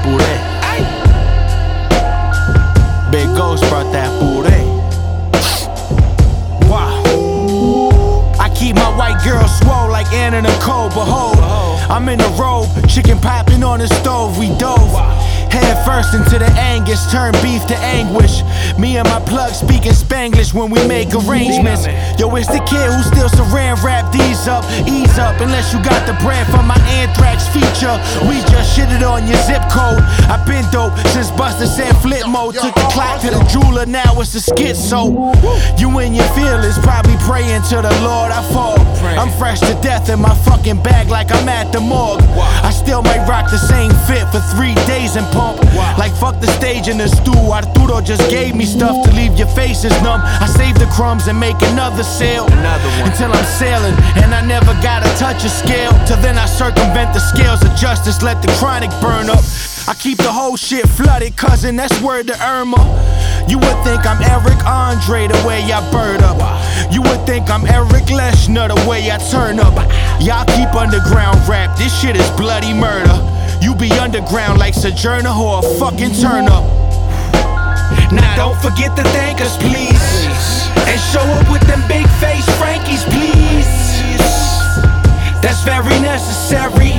puré. Big Ghost brought that puré. Wow. I keep my white girl swole like Anna Nicole. Behold, I'm in a robe, chicken popping on the stove. We dove head first into the Angus, turn beef to anguish. Me and my plug speaking Spanglish when we make arrangements. Yo, it's the kid who still saran wrap these up. Ease up, unless you got the brand from my Anthrax feature. We just shitted on your zip code. I've been dope since Buster said flip mode. Took the clock to the jeweler, now it's a schizo. You and your feelings probably praying to the Lord I fall. I'm fresh to death in my fucking bag like I'm at the morgue. I still might rock the same fit for 3 days and pump. Like fuck the stage in the stew. Arturo just gave me stuff to leave your faces numb. I save the crumbs and make another sale until I'm sailing and I never gotta touch a scale. Till then I circumvent the scales of justice, let the chronic burn up. I keep the whole shit flooded, cousin, that's word to Irma. You would think I'm Eric Andre the way I bird up. You would think I'm Eric Leshner the way I turn up. Y'all keep underground rap, this shit is bloody murder. You be underground like Sojourner or a fucking turn up. Now don't forget to thank us, please. And show up with them big face Frankies, please. That's very necessary.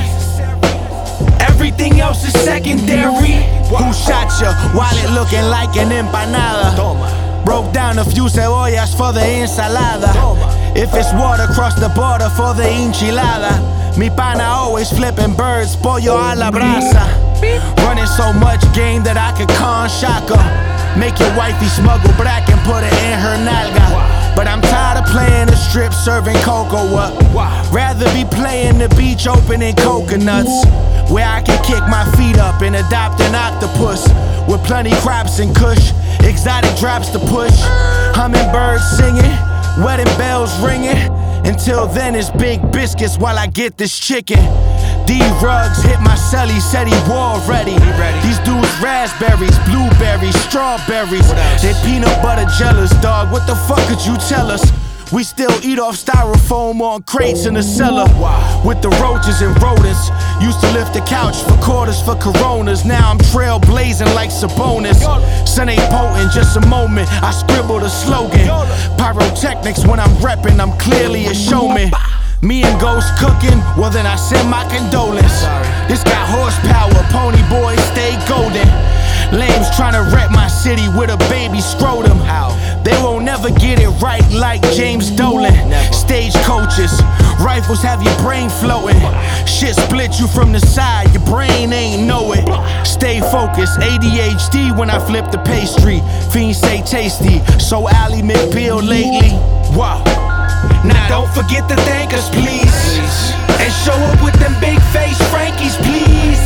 Everything else is secondary. Who shot ya? Wallet looking like an empanada. Broke down a few cebollas for the ensalada. If it's water, cross the border for the enchilada. Mi pana always flipping birds, pollo a la brasa. Running so much game that I could con shaka. Make your wifey smuggle black and put it in her nalga. But I'm tired of playing the strip, serving cocoa up. Rather be playing the beach, opening coconuts, where I can kick my feet up and adopt an octopus. With plenty crops and kush, exotic drops to push. Hummingbirds singing, wedding bells ringing. Until then it's big biscuits while I get this chicken. D-Rugs hit my celly, said he war ready. These dudes raspberries, blueberries, strawberries. They peanut butter jealous, dog, what the fuck could you tell us? We still eat off styrofoam on crates in the cellar. With the roaches and rodents. Used to lift the couch for quarters for Coronas. Now I'm trailblazing like Sabonis. Sun ain't potent, just a moment. I scribbled a slogan. Pyrotechnics when I'm reppin', I'm clearly a showman. Me and Ghost cooking, well then I send my condolence. This got horsepower, pony boys stay golden. Lames tryna rep my city with a baby scrotum. They won't never get it right like James Dolan. Stage coaches, rifles have your brain floating. Shit split you from the side, your brain ain't know it. Stay focused, ADHD when I flip the pastry. Fiends say tasty, so Ally McBeal lately. Wow. Now don't forget to thank us, please. And show up with them big face Frankies, please.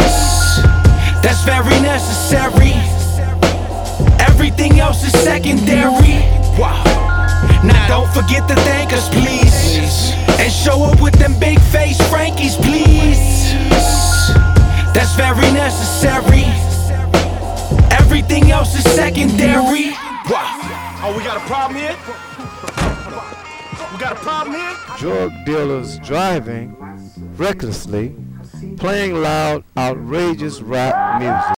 That's very necessary. Everything else is secondary. Wow. Now don't forget to thank us, please. And show up with them big face Frankies, please. That's very necessary. Everything else is secondary. Wow. Oh, we got a problem here? We got a problem here? Drug dealers driving recklessly, playing loud, outrageous rap music.